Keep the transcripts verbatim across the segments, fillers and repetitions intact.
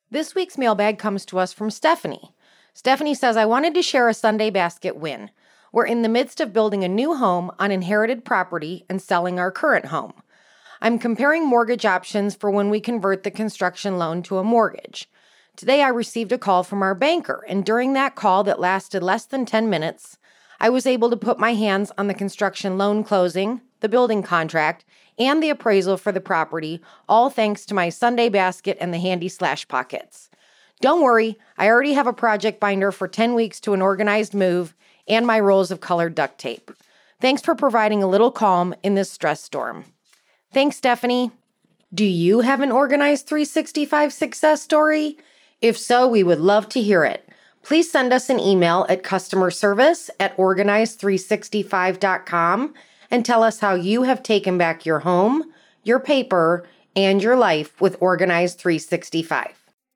This week's mailbag comes to us from Stephanie. Stephanie says, I wanted to share a Sunday Basket win. We're in the midst of building a new home on inherited property and selling our current home. I'm comparing mortgage options for when we convert the construction loan to a mortgage. Today I received a call from our banker, and during that call that lasted less than ten minutes, I was able to put my hands on the construction loan closing, the building contract, and the appraisal for the property, all thanks to my Sunday Basket and the handy slash pockets. Don't worry, I already have a project binder for ten weeks to an organized move and my rolls of colored duct tape. Thanks for providing a little calm in this stress storm. Thanks, Stephanie. Do you have an Organized three sixty-five success story? If so, we would love to hear it. Please send us an email at customer service at organized three sixty-five dot com and tell us how you have taken back your home, your paper, and your life with Organized three sixty-five.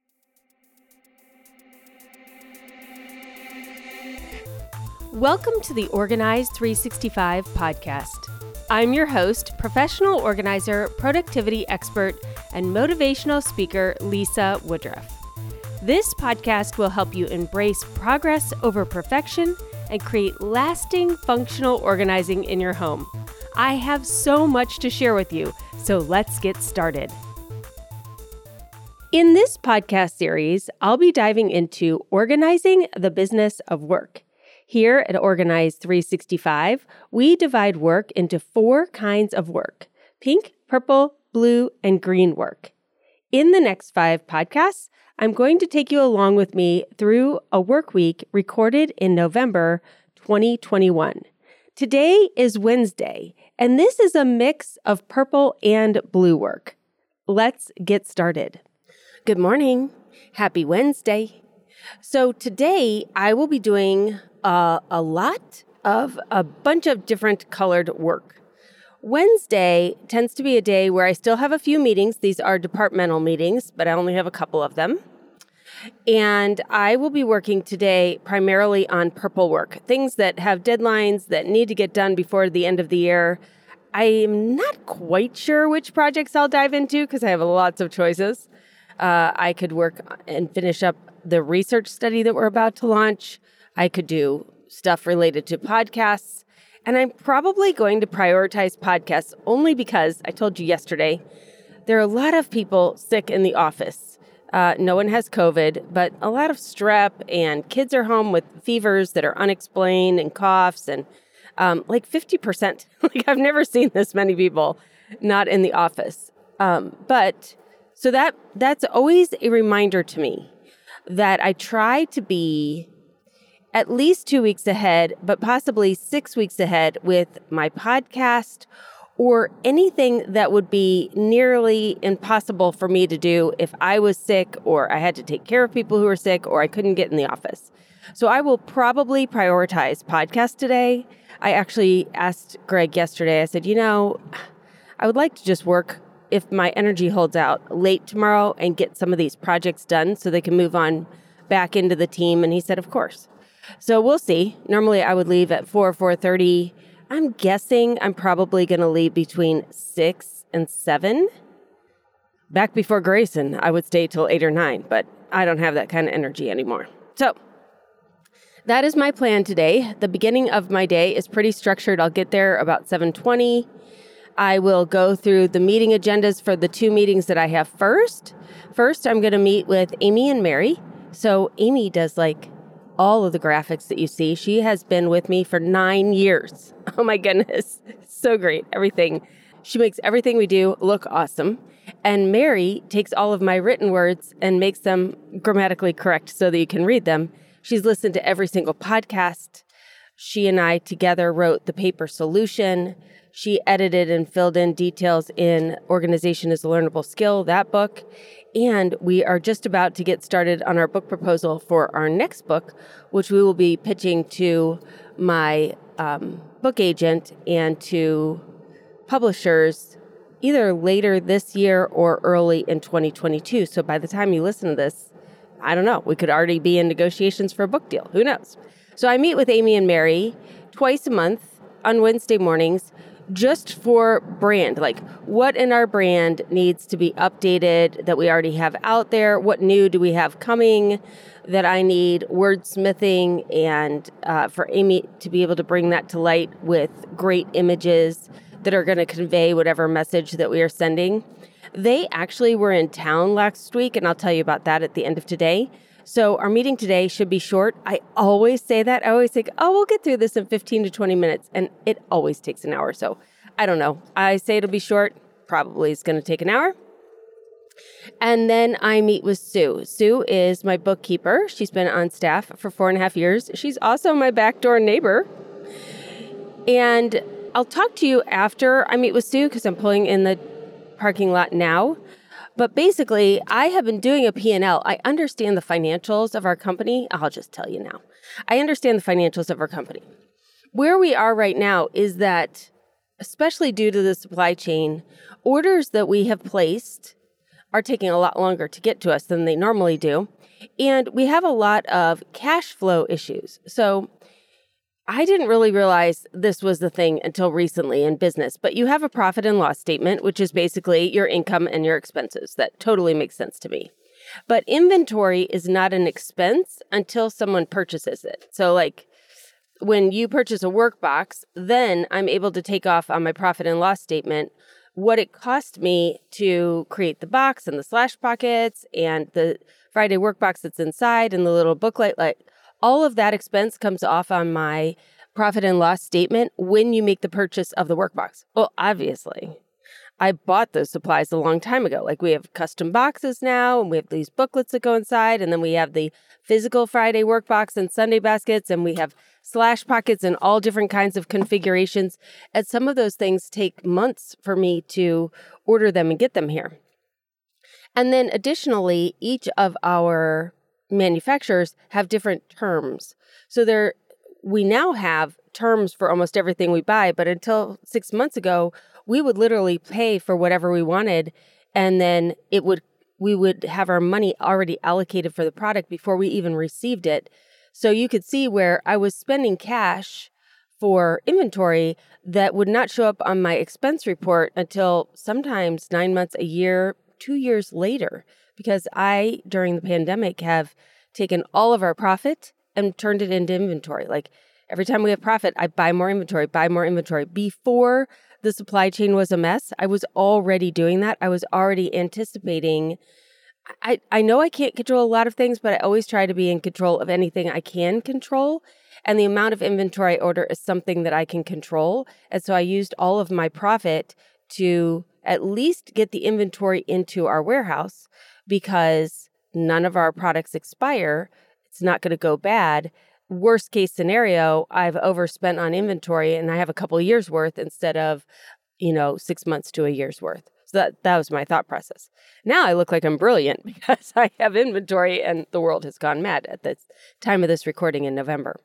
Welcome to the Organized three sixty-five podcast. I'm your host, professional organizer, productivity expert, and motivational speaker, Lisa Woodruff. This podcast will help you embrace progress over perfection and create lasting functional organizing in your home. I have so much to share with you, so let's get started. In this podcast series, I'll be diving into organizing the business of work. Here at Organized three sixty-five, we divide work into four kinds of work: pink, purple, blue, and green work. In the next five podcasts, I'm going to take you along with me through a work week recorded in November twenty twenty-one. Today is Wednesday, and this is a mix of purple and blue work. Let's get started. Good morning. Happy Wednesday. So today I will be doing uh, a lot of a bunch of different colored work. Wednesday tends to be a day where I still have a few meetings. These are departmental meetings, but I only have a couple of them. And I will be working today primarily on purple work, things that have deadlines that need to get done before the end of the year. I am not quite sure which projects I'll dive into because I have lots of choices. Uh, I could work and finish up the research study that we're about to launch. I could do stuff related to podcasts. And I'm probably going to prioritize podcasts only because I told you yesterday, there are a lot of people sick in the office. Uh, no one has COVID, but a lot of strep, and kids are home with fevers that are unexplained and coughs, and um, like fifty percent. Like I've never seen this many people not in the office. Um, but so that that's always a reminder to me that I try to be at least two weeks ahead, but possibly six weeks ahead with my podcast or anything that would be nearly impossible for me to do if I was sick or I had to take care of people who were sick or I couldn't get in the office. So I will probably prioritize podcasts today. I actually asked Greg yesterday, I said, you know, I would like to just work, if my energy holds out, late tomorrow and get some of these projects done so they can move on back into the team. And he said, of course. So we'll see. Normally I would leave at four, four thirty. I'm guessing I'm probably going to leave between six and seven. Back before Grayson, I would stay till eight or nine, but I don't have that kind of energy anymore. So that is my plan today. The beginning of my day is pretty structured. I'll get there about seven twenty. I will go through the meeting agendas for the two meetings that I have first. First, I'm going to meet with Amy and Mary. So Amy does like all of the graphics that you see. She has been with me for nine years. Oh my goodness. So great. Everything. She makes everything we do look awesome. And Mary takes all of my written words and makes them grammatically correct so that you can read them. She's listened to every single podcast. She and I together wrote The Paper Solution. She edited and filled in details in Organization is a Learnable Skill, that book. And we are just about to get started on our book proposal for our next book, which we will be pitching to my um, book agent and to publishers either later this year or early in twenty twenty-two. So by the time you listen to this, I don't know, we could already be in negotiations for a book deal. Who knows? So I meet with Amy and Mary twice a month on Wednesday mornings. just for brand, like what in our brand needs to be updated that we already have out there? What new do we have coming that I need wordsmithing and uh, for Amy to be able to bring that to light with great images that are going to convey whatever message that we are sending. They actually were in town last week, and I'll tell you about that at the end of today. So our meeting today should be short. I always say that. I always think, oh, we'll get through this in fifteen to twenty minutes. And it always takes an hour. So I don't know. I say it'll be short. Probably it's going to take an hour. And then I meet with Sue. Sue is my bookkeeper. She's been on staff for four and a half years. She's also my backdoor neighbor. And I'll talk to you after I meet with Sue because I'm pulling in the parking lot now. But basically, I have been doing a P and L. I understand the financials of our company. I'll just tell you now. I understand the financials of our company. Where we are right now is that, especially due to the supply chain, orders that we have placed are taking a lot longer to get to us than they normally do. And we have a lot of cash flow issues. So I didn't really realize this was the thing until recently in business, but you have a profit and loss statement, which is basically your income and your expenses. That totally makes sense to me. But inventory is not an expense until someone purchases it. So like when you purchase a workbox, then I'm able to take off on my profit and loss statement what it cost me to create the box and the slash pockets and the Friday workbox that's inside and the little booklet, like all of that expense comes off on my profit and loss statement when you make the purchase of the workbox. Well, obviously, I bought those supplies a long time ago. Like we have custom boxes now, and we have these booklets that go inside, and then we have the physical Friday workbox and Sunday baskets, and we have slash pockets and all different kinds of configurations. And some of those things take months for me to order them and get them here. And then additionally, each of our manufacturers have different terms. So there, we now have terms for almost everything we buy, but until six months ago, we would literally pay for whatever we wanted, and then it would we would have our money already allocated for the product before we even received it. So you could see where I was spending cash for inventory that would not show up on my expense report until sometimes nine months, a year, two years later. Because I, during the pandemic, have taken all of our profit and turned it into inventory. Like every time we have profit, I buy more inventory, buy more inventory. Before the supply chain was a mess, I was already doing that. I was already anticipating. I, I know I can't control a lot of things, but I always try to be in control of anything I can control. And the amount of inventory I order is something that I can control. And so I used all of my profit to at least get the inventory into our warehouse, because none of our products expire. It's not going to go bad. Worst case scenario, I've overspent on inventory and I have a couple of years worth instead of, you know, six months to a year's worth. So that, that was my thought process. Now I look like I'm brilliant because I have inventory and the world has gone mad at the time of this recording in November.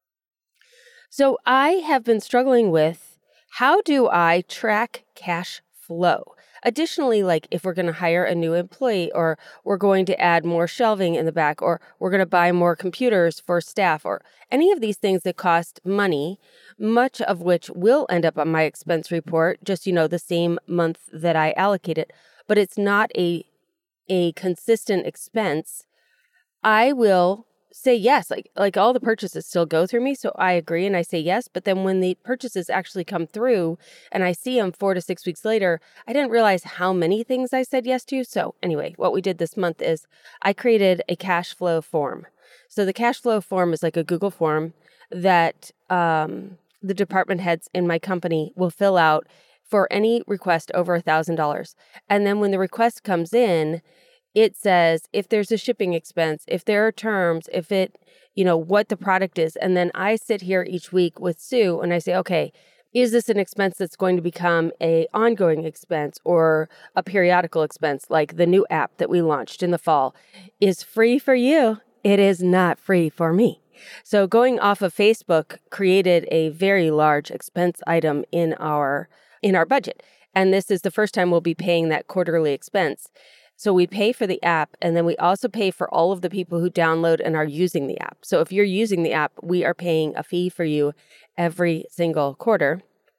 So I have been struggling with, how do I track cash flow? Additionally, like if we're going to hire a new employee, or we're going to add more shelving in the back, or we're going to buy more computers for staff, or any of these things that cost money, much of which will end up on my expense report, just, you know, the same month that I allocate it, but it's not a, a consistent expense, I will say yes. Like, like all the purchases still go through me. So I agree and I say yes. But then when the purchases actually come through and I see them four to six weeks later, I didn't realize how many things I said yes to. So anyway, what we did this month is I created a cash flow form. So the cash flow form is like a Google form that um, the department heads in my company will fill out for any request over a thousand dollars. And then when the request comes in, it says if there's a shipping expense, if there are terms, if it, you know, what the product is. And then I sit here each week with Sue and I say, okay, is this an expense that's going to become a ongoing expense or a periodical expense, like the new app that we launched in the fall is free for you. It is not free for me. So going off of Facebook created a very large expense item in our in our budget. And this is the first time we'll be paying that quarterly expense. So we pay for the app, and then we also pay for all of the people who download and are using the app. So if you're using the app, we are paying a fee for you every single quarter.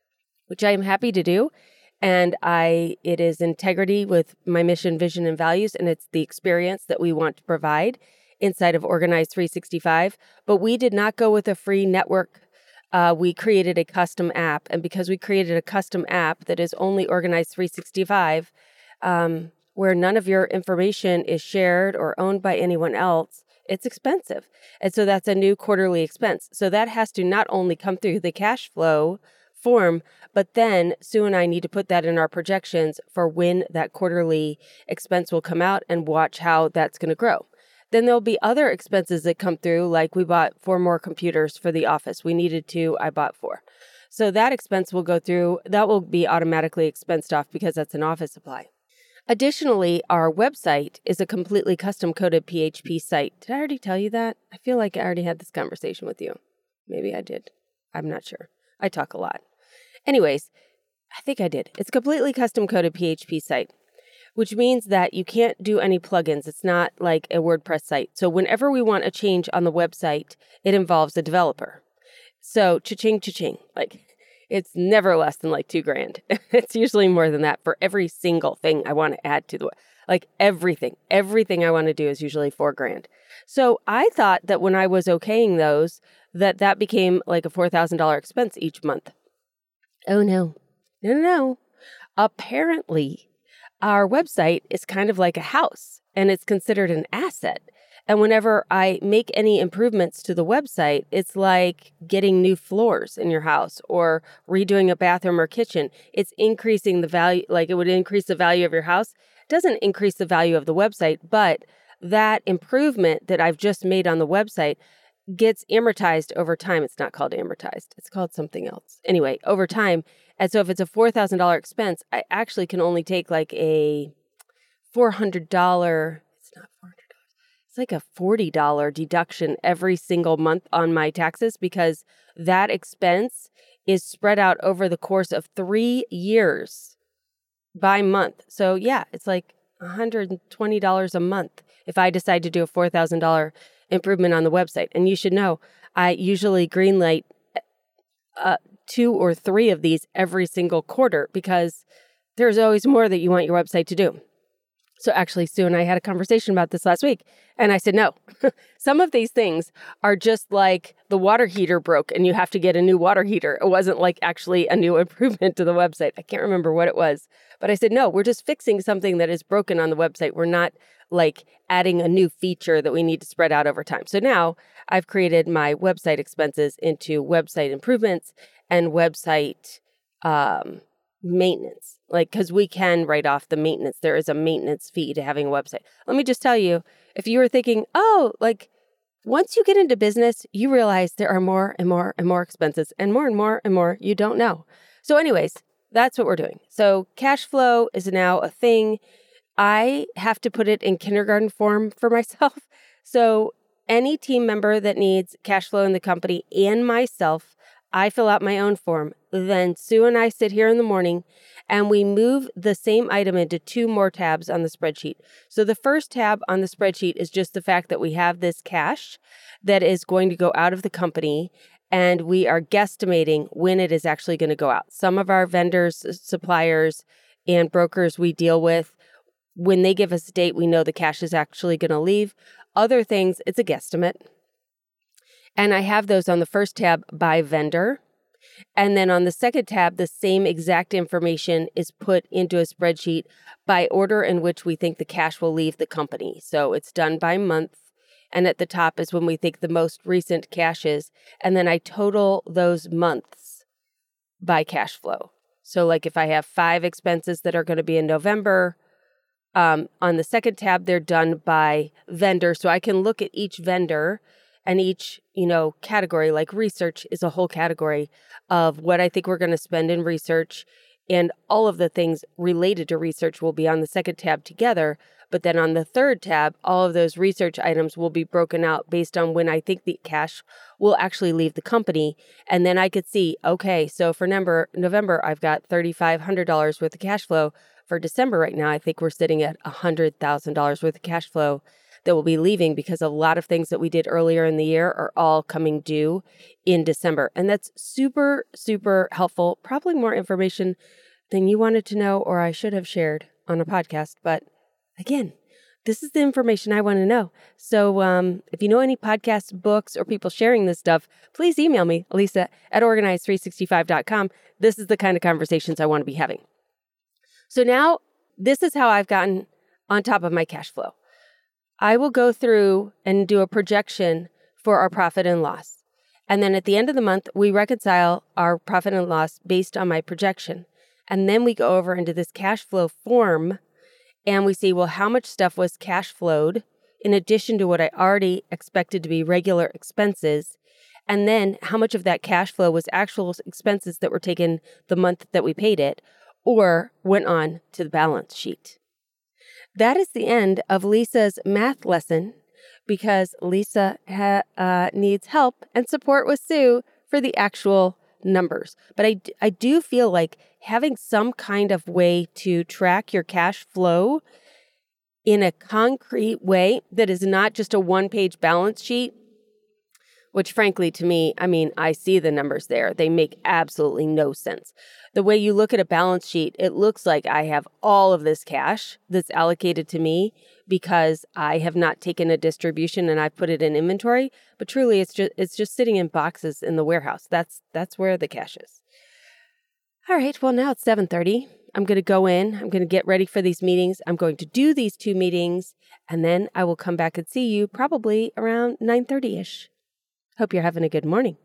which I am happy to do. And I, it is integrity with my mission, vision, and values, and it's the experience that we want to provide inside of Organize three sixty-five. But we did not go with a free network. Uh, we created a custom app, and because we created a custom app that is only Organize three sixty-five, um, where none of your information is shared or owned by anyone else, it's expensive. And so that's a new quarterly expense. So that has to not only come through the cash flow form, but then Sue and I need to put that in our projections for when that quarterly expense will come out and watch how that's going to grow. Then there'll be other expenses that come through, like we bought four more computers for the office. We needed two, I bought four. So that expense will go through, that will be automatically expensed off because that's an office supply. Additionally, our website is a completely custom coded P H P site. Did I already tell you that? I feel like I already had this conversation with you. Maybe I did. I'm not sure. I talk a lot. Anyways, I think I did. It's a completely custom coded P H P site, which means that you can't do any plugins. It's not like a WordPress site. So whenever we want a change on the website, it involves a developer. So cha-ching, cha-ching. Like, it's never less than like two grand. It's usually more than that for every single thing I want to add to the, like everything, everything I want to do is usually four grand. So I thought that when I was okaying those, that that became like a four thousand dollars expense each month. Oh no, no, no, no. Apparently, our website is kind of like a house and it's considered an asset. And whenever I make any improvements to the website, it's like getting new floors in your house or redoing a bathroom or kitchen. It's increasing the value, like it would increase the value of your house. It doesn't increase the value of the website, but that improvement that I've just made on the website gets amortized over time. It's not called amortized. It's called something else. Anyway, over time. And so if it's a four thousand dollars expense, I actually can only take like a four hundred dollars, it's not four hundred dollars, it's like a forty dollars deduction every single month on my taxes because that expense is spread out over the course of three years by month. So yeah, it's like one hundred twenty dollars a month if I decide to do a four thousand dollars improvement on the website. And you should know, I usually greenlight uh, two or three of these every single quarter because there's always more that you want your website to do. So actually, Sue and I had a conversation about this last week, and I said, no, some of these things are just like the water heater broke and you have to get a new water heater. It wasn't like actually a new improvement to the website. I can't remember what it was, but I said, no, we're just fixing something that is broken on the website. We're not like adding a new feature that we need to spread out over time. So now I've created my website expenses into website improvements and website um, maintenance, like, because we can write off the maintenance. There is a maintenance fee to having a website. Let me just tell you, if you were thinking, oh, like once you get into business, you realize there are more and more and more expenses and more and more and more you don't know. So anyways, that's what we're doing. So cash flow is now a thing. I have to put it in kindergarten form for myself. So any team member that needs cash flow in the company and myself, I fill out my own form. Then Sue and I sit here in the morning and we move the same item into two more tabs on the spreadsheet. So the first tab on the spreadsheet is just the fact that we have this cash that is going to go out of the company and we are guesstimating when it is actually going to go out. Some of our vendors, suppliers, and brokers we deal with, when they give us a date, we know the cash is actually going to leave. Other things, it's a guesstimate. And I have those on the first tab by vendor. And then on the second tab, the same exact information is put into a spreadsheet by order in which we think the cash will leave the company. So it's done by month. And at the top is when we think the most recent cash is. And then I total those months by cash flow. So like if I have five expenses that are going to be in November, um, on the second tab, they're done by vendor. So I can look at each vendor and each, you know, category, like research is a whole category of what I think we're going to spend in research. And all of the things related to research will be on the second tab together. But then on the third tab, all of those research items will be broken out based on when I think the cash will actually leave the company. And then I could see, okay, so for number, November, I've got three thousand five hundred dollars worth of cash flow. For December right now, I think we're sitting at one hundred thousand dollars worth of cash flow that will be leaving because a lot of things that we did earlier in the year are all coming due in December. And that's super, super helpful. Probably more information than you wanted to know or I should have shared on a podcast. But again, this is the information I want to know. So um, if you know any podcasts, books, or people sharing this stuff, please email me, Lisa at organize three sixty-five dot com. This is the kind of conversations I want to be having. So now this is how I've gotten on top of my cash flow. I will go through and do a projection for our profit and loss. And then at the end of the month, we reconcile our profit and loss based on my projection. And then we go over into this cash flow form and we see, well, how much stuff was cash flowed in addition to what I already expected to be regular expenses. And then how much of that cash flow was actual expenses that were taken the month that we paid it or went on to the balance sheet. That is the end of Lisa's math lesson because Lisa ha- uh, needs help and support with Sue for the actual numbers. But I, I do feel like having some kind of way to track your cash flow in a concrete way that is not just a one-page balance sheet, which frankly to me, I mean, I see the numbers there. They make absolutely no sense. The way you look at a balance sheet, it looks like I have all of this cash that's allocated to me because I have not taken a distribution and I've put it in inventory. But truly, it's just it's just sitting in boxes in the warehouse. That's that's where the cash is. All right, well, now it's seven thirty. I'm going to go in. I'm going to get ready for these meetings. I'm going to do these two meetings, and then I will come back and see you probably around nine thirty-ish. Hope you're having a good morning.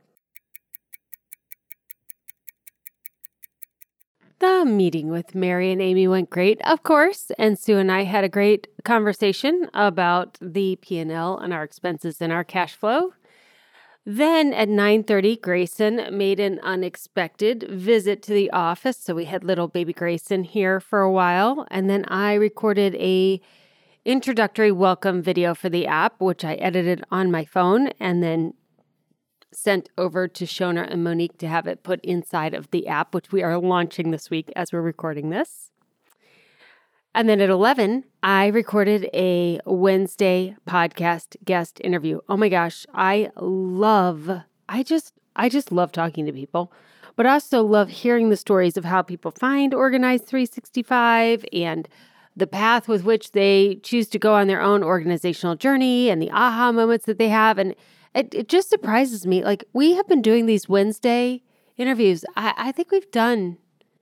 The meeting with Mary and Amy went great, of course, and Sue and I had a great conversation about the P and L and our expenses and our cash flow. Then at nine thirty, Grayson made an unexpected visit to the office, so we had little baby Grayson here for a while, and then I recorded a introductory welcome video for the app, which I edited on my phone and then sent over to Shona and Monique to have it put inside of the app, which we are launching this week as we're recording this. And then at eleven, I recorded a Wednesday podcast guest interview. Oh my gosh, I love, I just, I just love talking to people, but I also love hearing the stories of how people find Organize three sixty-five and the path with which they choose to go on their own organizational journey and the aha moments that they have. And It, it just surprises me. Like, we have been doing these Wednesday interviews. I, I think we've done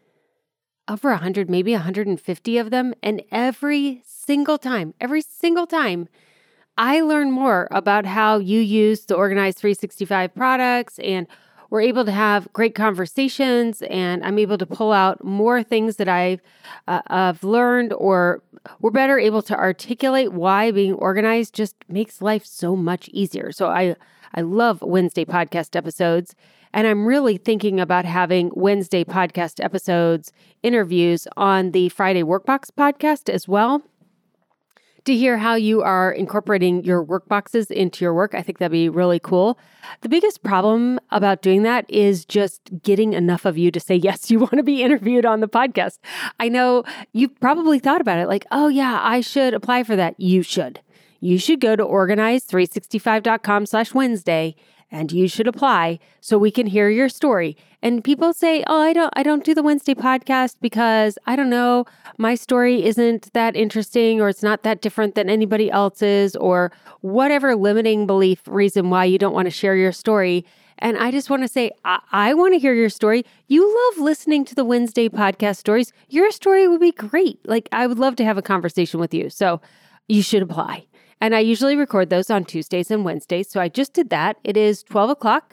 over one hundred, maybe one hundred fifty of them. And every single time, every single time, I learn more about how you use the Organize three sixty-five products. And we're able to have great conversations. And I'm able to pull out more things that I've, uh, I've learned, or we're better able to articulate why being organized just makes life so much easier. So I, I love Wednesday podcast episodes, and I'm really thinking about having Wednesday podcast episodes, interviews on the Friday Workbox podcast as well, to hear how you are incorporating your workboxes into your work. I think that'd be really cool. The biggest problem about doing that is just getting enough of you to say, yes, you want to be interviewed on the podcast. I know you've probably thought about it like, oh yeah, I should apply for that. You should. You should go to organize three sixty-five dot com slash Wednesday and you should apply so we can hear your story. And people say, oh, I don't I don't do the Wednesday podcast because, I don't know, my story isn't that interesting, or it's not that different than anybody else's, or whatever limiting belief reason why you don't want to share your story. And I just want to say, I, I want to hear your story. You love listening to the Wednesday podcast stories. Your story would be great. Like, I would love to have a conversation with you. So you should apply. And I usually record those on Tuesdays and Wednesdays. So I just did that. It is twelve o'clock.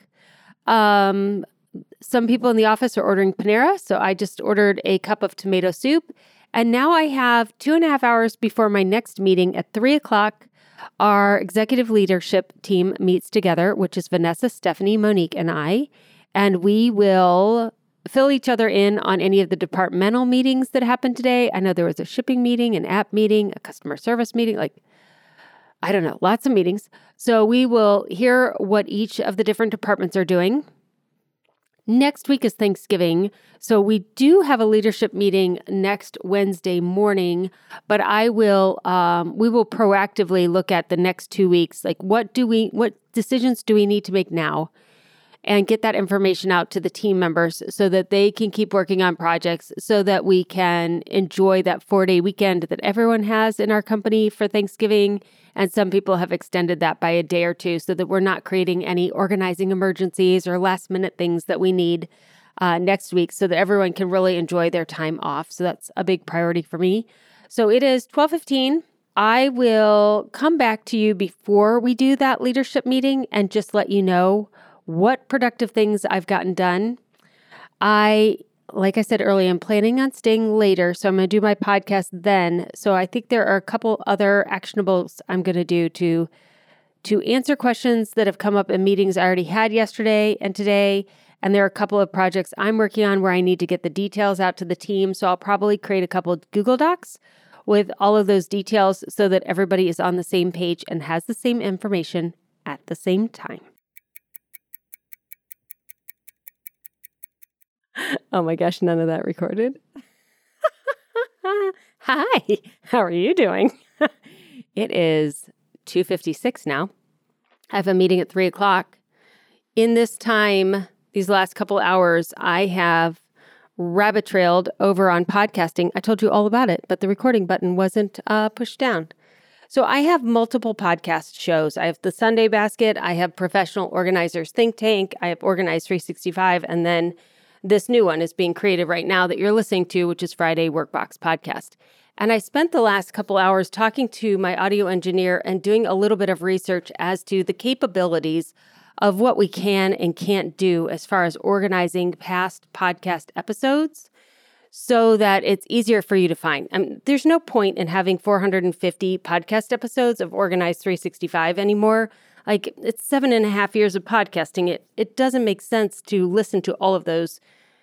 Um, some people in the office are ordering Panera. So I just ordered a cup of tomato soup. And now I have two and a half hours before my next meeting at three o'clock. Our executive leadership team meets together, which is Vanessa, Stephanie, Monique, and I. And we will fill each other in on any of the departmental meetings that happened today. I know there was a shipping meeting, an app meeting, a customer service meeting, like I don't know, lots of meetings. So we will hear what each of the different departments are doing, Next week is Thanksgiving, so we do have a leadership meeting next Wednesday morning, but I will, um, we will proactively look at the next two weeks. Like, what do we, what decisions do we need to make now? And get that information out to the team members so that they can keep working on projects so that we can enjoy that four-day weekend that everyone has in our company for Thanksgiving. And some people have extended that by a day or two so that we're not creating any organizing emergencies or last-minute things that we need uh, next week so that everyone can really enjoy their time off. So that's a big priority for me. So it is twelve fifteen. I will come back to you before we do that leadership meeting and just let you know what productive things I've gotten done. I, like I said earlier, I'm planning on staying later, so I'm going to do my podcast then. So I think there are a couple other actionables I'm going to do to, to answer questions that have come up in meetings I already had yesterday and today. And there are a couple of projects I'm working on where I need to get the details out to the team. So I'll probably create a couple of Google Docs with all of those details so that everybody is on the same page and has the same information at the same time. Oh my gosh, none of that recorded. Hi, how are you doing? It is two fifty-six now. I have a meeting at three o'clock. In this time, these last couple hours, I have rabbit trailed over on podcasting. I told you all about it, but the recording button wasn't uh, pushed down. So I have multiple podcast shows. I have the Sunday Basket. I have Professional Organizers Think Tank. I have Organize three sixty-five. And then this new one is being created right now that you're listening to, which is Friday Workbox Podcast. And I spent the last couple hours talking to my audio engineer and doing a little bit of research as to the capabilities of what we can and can't do as far as organizing past podcast episodes so that it's easier for you to find. I mean, there's no point in having four hundred fifty podcast episodes of Organize three sixty-five anymore. Like, it's seven and a half years of podcasting. It it doesn't make sense to listen to all of those.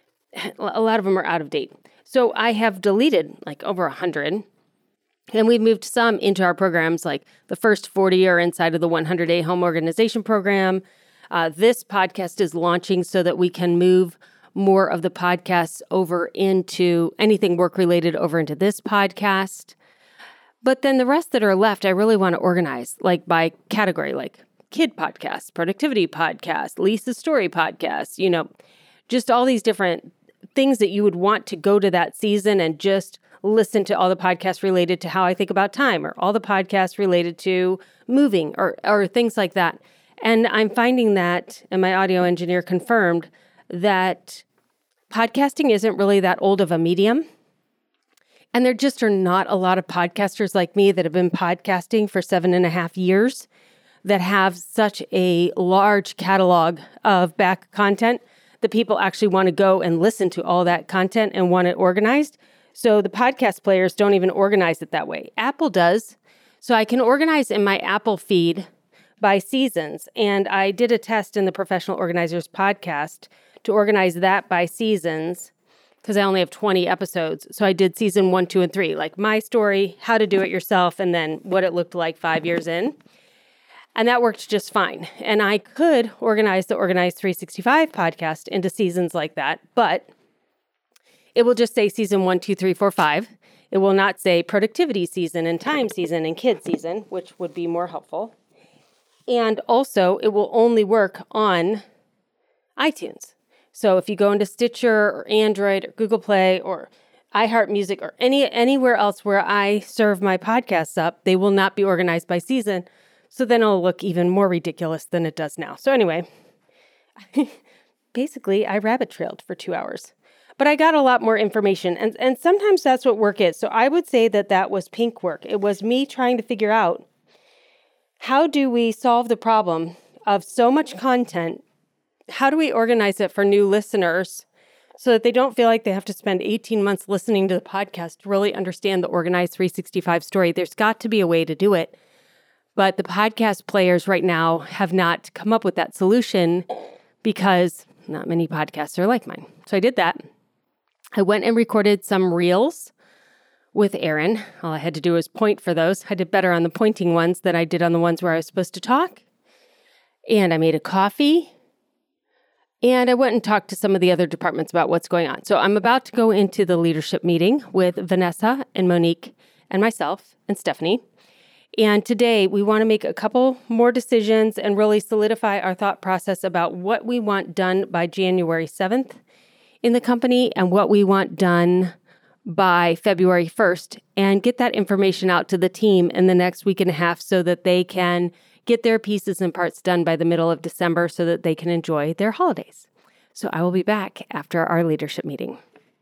A lot of them are out of date. So I have deleted like over a hundred. And we've moved some into our programs, like the first forty are inside of the one hundred day home organization program. Uh, this podcast is launching so that we can move more of the podcasts over into anything work-related over into this podcast. But then the rest that are left, I really want to organize, like by category, like kid podcasts, productivity podcasts, Lisa's story podcasts, you know, just all these different things that you would want to go to that season and just listen to all the podcasts related to how I think about time or all the podcasts related to moving or or things like that. And I'm finding that, and my audio engineer confirmed, that podcasting isn't really that old of a medium. And there just are not a lot of podcasters like me that have been podcasting for seven and a half years that have such a large catalog of back content that people actually want to go and listen to all that content and want it organized. So the podcast players don't even organize it that way. Apple does. So I can organize in my Apple feed by seasons. And I did a test in the Professional Organizers podcast to organize that by seasons because I only have twenty episodes. So I did season one, two, and three, like my story, how to do it yourself, and then what it looked like five years in. And that worked just fine. And I could organize the Organize three sixty-five podcast into seasons like that, but it will just say season one, two, three, four, five. It will not say productivity season and time season and kid season, which would be more helpful. And also, it will only work on iTunes. So if you go into Stitcher or Android or Google Play or iHeartMusic or any anywhere else where I serve my podcasts up, they will not be organized by season. So then it'll look even more ridiculous than it does now. So anyway, basically, I rabbit trailed for two hours. But I got a lot more information, and, and sometimes that's what work is. So I would say that that was pink work. It was me trying to figure out, how do we solve the problem of so much content? How do we organize it for new listeners so that they don't feel like they have to spend eighteen months listening to the podcast to really understand the Organize three sixty-five story? There's got to be a way to do it. But the podcast players right now have not come up with that solution because not many podcasts are like mine. So I did that. I went and recorded some reels with Aaron. All I had to do was point for those. I did better on the pointing ones than I did on the ones where I was supposed to talk. And I made a coffee. And I went and talked to some of the other departments about what's going on. So I'm about to go into the leadership meeting with Vanessa and Monique and myself and Stephanie. And today we want to make a couple more decisions and really solidify our thought process about what we want done by January seventh in the company and what we want done by February first, and get that information out to the team in the next week and a half so that they can get their pieces and parts done by the middle of December so that they can enjoy their holidays. So I will be back after our leadership meeting.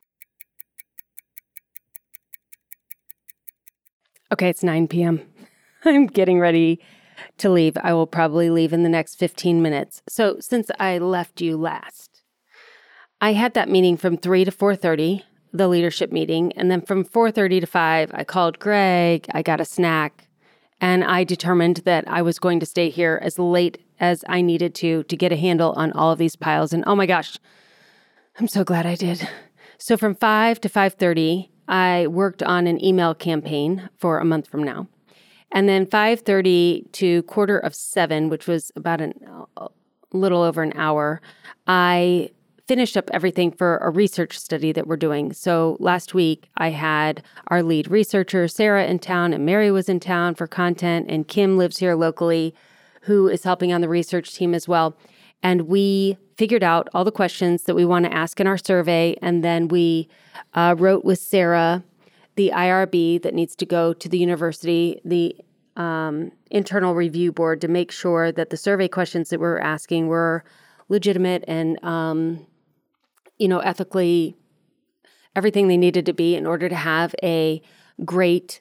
Okay, it's nine p.m. I'm getting ready to leave. I will probably leave in the next fifteen minutes. So since I left you last, I had that meeting from three to four thirty, the leadership meeting. And then from four thirty to five, I called Greg, I got a snack, and I determined that I was going to stay here as late as I needed to to get a handle on all of these piles. And oh my gosh, I'm so glad I did. So from five to five thirty, I worked on an email campaign for a month from now. And then five thirty to quarter of seven, which was about an, a little over an hour, I finished up everything for a research study that we're doing. So last week, I had our lead researcher, Sarah, in town, and Mary was in town for content, and Kim lives here locally, who is helping on the research team as well. And we figured out all the questions that we want to ask in our survey, and then we uh, wrote with Sarah the I R B that needs to go to the university, the um, internal review board, to make sure that the survey questions that we're asking were legitimate and um, you know, ethically, everything they needed to be in order to have a great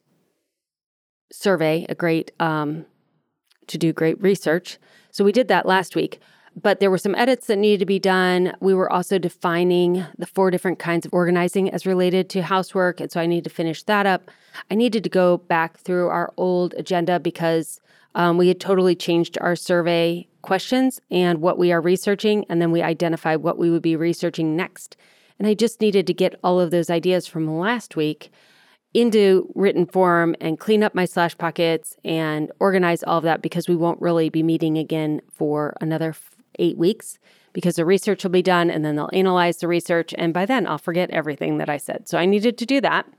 survey, a great, um, to do great research. So we did that last week, but there were some edits that needed to be done. We were also defining the four different kinds of organizing as related to housework, and so I needed to finish that up. I needed to go back through our old agenda because um, we had totally changed our survey questions and what we are researching, and then we identified what we would be researching next. And I just needed to get all of those ideas from last week into written form and clean up my slash pockets and organize all of that, because we won't really be meeting again for another f- eight weeks because the research will be done, and then they'll analyze the research, and by then I'll forget everything that I said. So I needed to do that.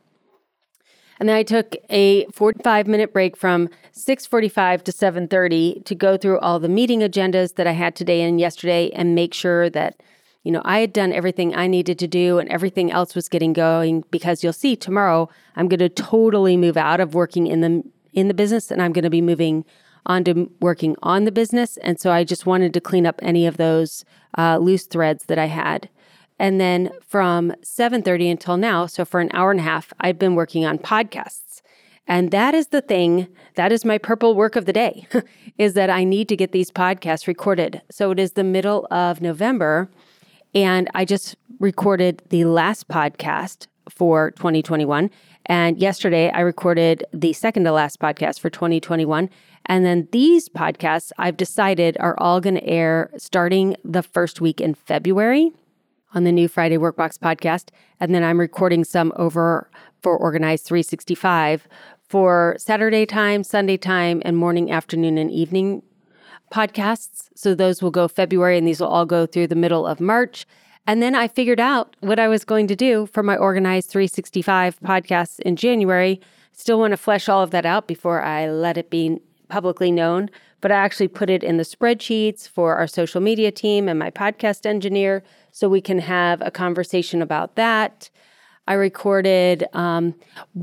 And then I took a forty-five minute break from six forty-five to seven thirty to go through all the meeting agendas that I had today and yesterday and make sure that, you know, I had done everything I needed to do and everything else was getting going, because you'll see tomorrow I'm going to totally move out of working in the in the business, and I'm going to be moving on to working on the business. And so I just wanted to clean up any of those uh, loose threads that I had. And then from seven thirty until now, so for an hour and a half, I've been working on podcasts. And that is the thing, that is my purple work of the day, is that I need to get these podcasts recorded. So it is the middle of November, and I just recorded the last podcast for twenty twenty-one. And yesterday, I recorded the second to last podcast for twenty twenty-one. And then these podcasts, I've decided, are all going to air starting the first week in February on the new Friday Workbox podcast. And then I'm recording some over for Organize three sixty-five for Saturday time, Sunday time, and morning, afternoon, and evening podcasts. So those will go February, and these will all go through the middle of March. And then I figured out what I was going to do for my Organize three sixty-five podcasts in January. Still want to flesh all of that out before I let it be publicly known, but I actually put it in the spreadsheets for our social media team and my podcast engineer so we can have a conversation about that. I recorded um,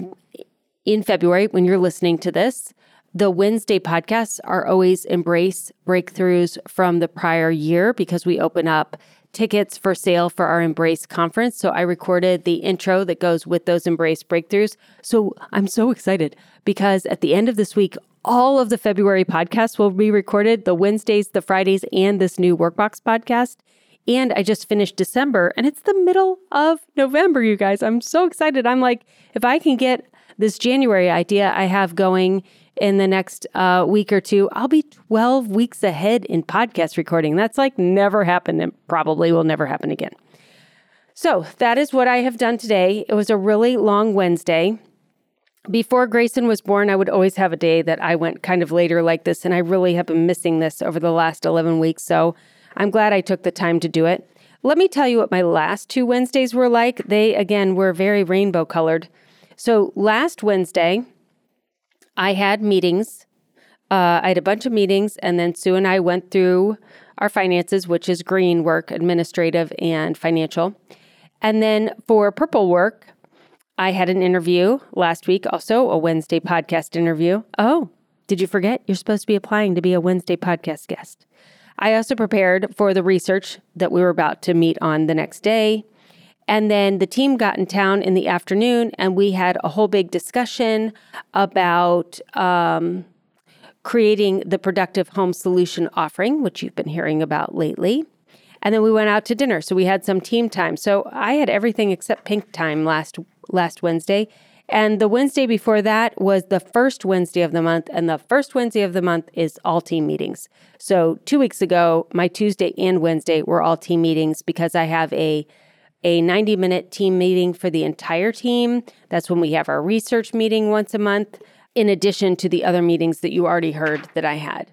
in February, when you're listening to this, the Wednesday podcasts are always Embrace breakthroughs from the prior year, because we open up tickets for sale for our Embrace conference. So I recorded the intro that goes with those Embrace breakthroughs. So I'm so excited, because at the end of this week, all of the February podcasts will be recorded, the Wednesdays, the Fridays, and this new Workbox podcast. And I just finished December, and it's the middle of November, you guys. I'm so excited. I'm like, if I can get this January idea I have going in the next uh, week or two, I'll be twelve weeks ahead in podcast recording. That's like never happened, and probably will never happen again. So that is what I have done today. It was a really long Wednesday. Before Grayson was born, I would always have a day that I went kind of later like this, and I really have been missing this over the last eleven weeks. So I'm glad I took the time to do it. Let me tell you what my last two Wednesdays were like. They, again, were very rainbow colored. So last Wednesday, I had meetings. Uh, I had a bunch of meetings, and then Sue and I went through our finances, which is green work, administrative and financial. And then for purple work, I had an interview last week, also a Wednesday podcast interview. Oh, did you forget? You're supposed to be applying to be a Wednesday podcast guest. I also prepared for the research that we were about to meet on the next day. And then the team got in town in the afternoon, and we had a whole big discussion about um, creating the Productive Home Solution offering, which you've been hearing about lately. And then we went out to dinner. So we had some team time. So I had everything except pink time last last Wednesday. And the Wednesday before that was the first Wednesday of the month. And the first Wednesday of the month is all team meetings. So two weeks ago, my Tuesday and Wednesday were all team meetings because I have a a ninety-minute team meeting for the entire team. That's when we have our research meeting once a month, in addition to the other meetings that you already heard that I had.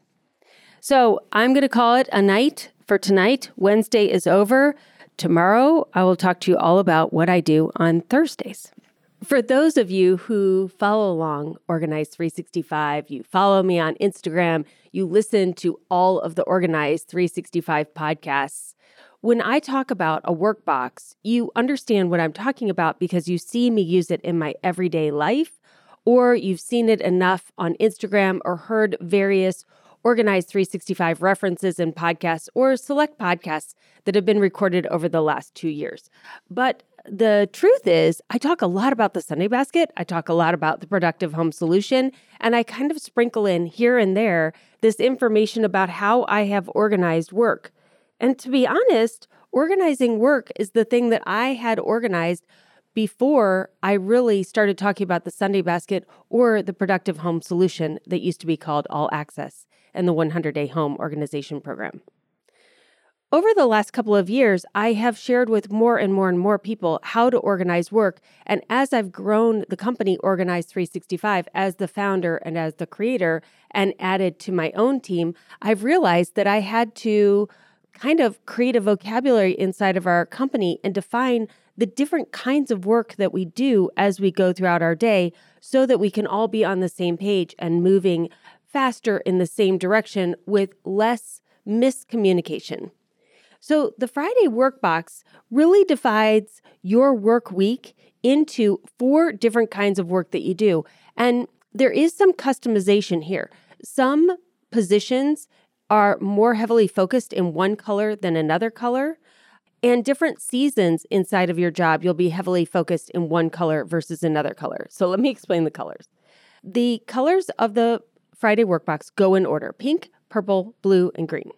So I'm going to call it a night for tonight. Wednesday is over. Tomorrow, I will talk to you all about what I do on Thursdays. For those of you who follow along Organize three sixty-five, you follow me on Instagram, you listen to all of the Organize three sixty-five podcasts. When I talk about a workbox, you understand what I'm talking about because you see me use it in my everyday life, or you've seen it enough on Instagram or heard various Organize three sixty-five references in podcasts or select podcasts that have been recorded over the last two years. But the truth is, I talk a lot about the Sunday Basket. I talk a lot about the Productive Home Solution, and I kind of sprinkle in here and there this information about how I have organized work. And to be honest, organizing work is the thing that I had organized before I really started talking about the Sunday Basket or the Productive Home Solution that used to be called All Access and the one hundred day Home Organization Program. Over the last couple of years, I have shared with more and more and more people how to organize work. And as I've grown the company Organize three sixty-five as the founder and as the creator and added to my own team, I've realized that I had to kind of create a vocabulary inside of our company and define the different kinds of work that we do as we go throughout our day so that we can all be on the same page and moving faster in the same direction with less miscommunication. So the Friday Workbox really divides your work week into four different kinds of work that you do. And there is some customization here. Some positions are more heavily focused in one color than another color. And different seasons inside of your job, you'll be heavily focused in one color versus another color. So let me explain the colors. The colors of the Friday Workbox go in order: pink, purple, blue, and green.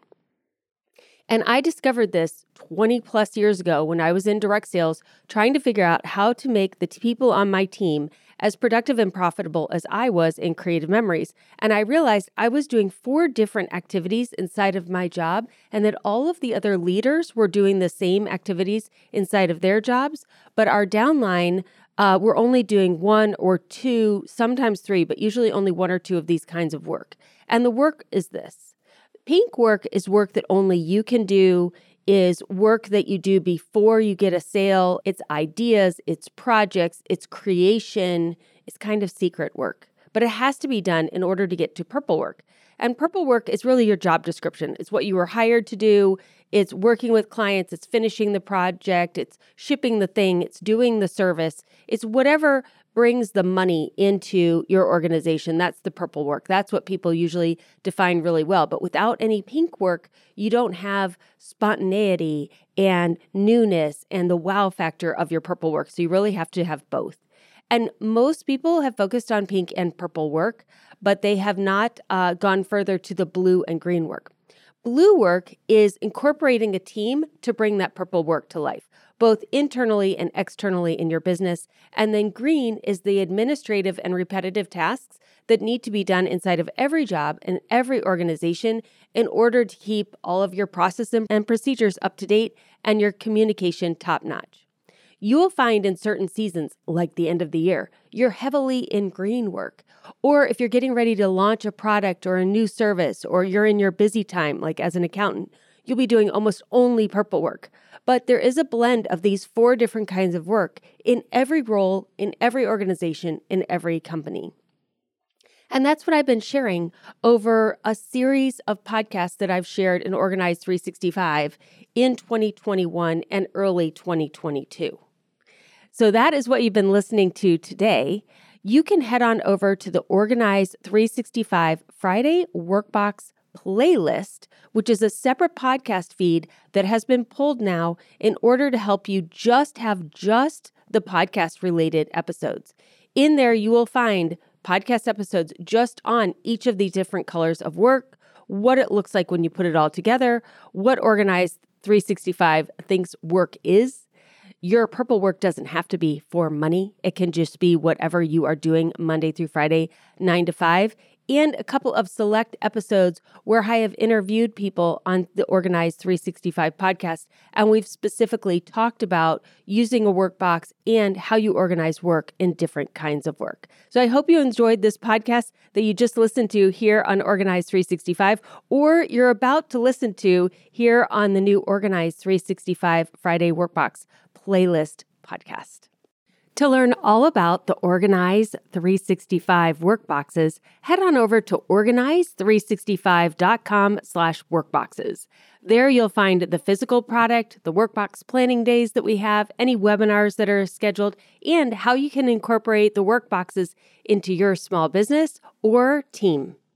And I discovered this twenty plus years ago when I was in direct sales, trying to figure out how to make the t- people on my team as productive and profitable as I was in Creative Memories. And I realized I was doing four different activities inside of my job, and that all of the other leaders were doing the same activities inside of their jobs, but our downline uh, were only doing one or two, sometimes three, but usually only one or two of these kinds of work. And the work is this. Pink work is work that only you can do, is work that you do before you get a sale. It's ideas, it's projects, it's creation. It's kind of secret work, but it has to be done in order to get to purple work. And purple work is really your job description. It's what you were hired to do. It's working with clients. It's finishing the project. It's shipping the thing. It's doing the service. It's whatever brings the money into your organization. That's the purple work. That's what people usually define really well. But without any pink work, you don't have spontaneity and newness and the wow factor of your purple work. So you really have to have both. And most people have focused on pink and purple work, but they have not uh, gone further to the blue and green work. Blue work is incorporating a team to bring that purple work to life, both internally and externally in your business. And then green is the administrative and repetitive tasks that need to be done inside of every job and every organization in order to keep all of your processes and procedures up to date and your communication top notch. You will find in certain seasons, like the end of the year, you're heavily in green work. Or if you're getting ready to launch a product or a new service, or you're in your busy time, like as an accountant, you'll be doing almost only purple work. But there is a blend of these four different kinds of work in every role, in every organization, in every company. And that's what I've been sharing over a series of podcasts that I've shared in Organize three sixty-five in twenty twenty-one and early twenty twenty-two. So that is what you've been listening to today. You can head on over to the Organize three sixty-five Friday Workbox playlist, which is a separate podcast feed that has been pulled now in order to help you just have just the podcast-related episodes. In there, you will find podcast episodes just on each of these different colors of work, what it looks like when you put it all together, what Organize three sixty-five thinks work is. Your purple work doesn't have to be for money. It can just be whatever you are doing Monday through Friday, nine to five. And a couple of select episodes where I have interviewed people on the Organize three sixty-five podcast, and we've specifically talked about using a workbox and how you organize work in different kinds of work. So I hope you enjoyed this podcast that you just listened to here on Organize three sixty-five, or you're about to listen to here on the new Organize three sixty-five Friday Workbox playlist podcast. To learn all about the Organize three sixty-five workboxes, head on over to organize three sixty-five dot com slash workboxes. There you'll find the physical product, the workbox planning days that we have, any webinars that are scheduled, and how you can incorporate the workboxes into your small business or team.